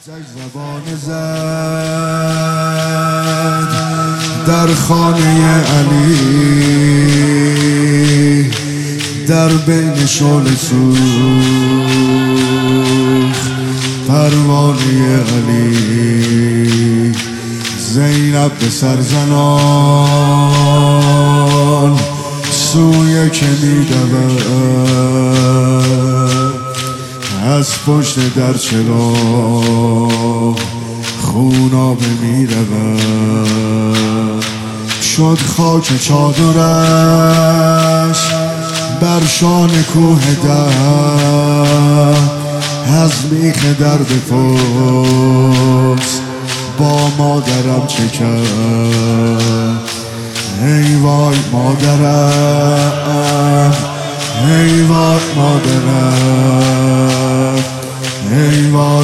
آتش زبان زد در خانه علی، در بین شعله سوخت پروانه علی. زینب به سرزنان سوی که می‌دود، از پشت در چراغ خونابه می‌رود. شد خاک چادرش بر شان کوه در، از میخ در بپرس با مادرم چه کرد. ای وای مادرم، ای وای مادرم، ای وای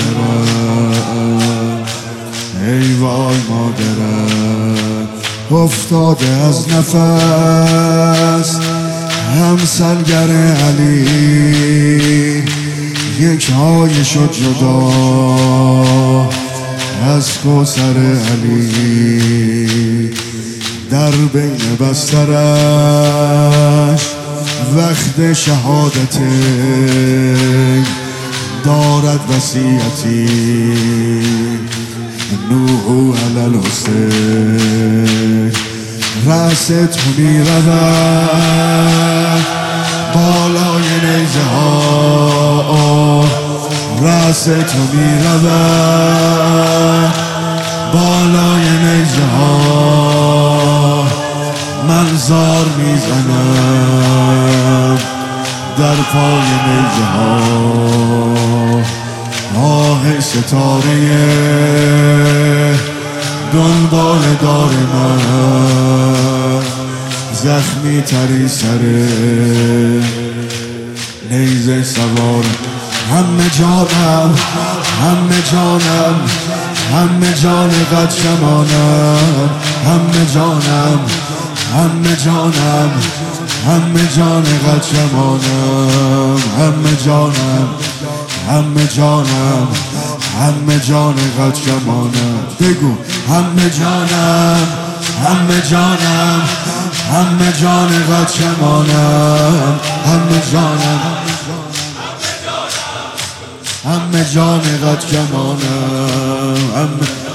مادرم، ای وای مادرم. افتاده از نفس همسلگر علی، یک های شد جدا از کوثر علی. در بین بسترش وقت شهادت دارد وصیتی، نوح علی الحسین. رأس تو می رود بالای نیزه ها، رأس تو می رود بالای نیزه ها. من زار می زنم در پای نیزه ها. آه ستاره دنبال دار من، زخمی تری سر نیزه سوار. همه جانم، همه جانم، همه جان قد شمانم، همه جانم، همه جانم، همه جان قد شمانم، همه جانم، همه جانم، همه جان قد شمانم. بگو همه جانم، همه جانم، همه جان قد شمانم، همه جانم، همه جان قد شمانم، همه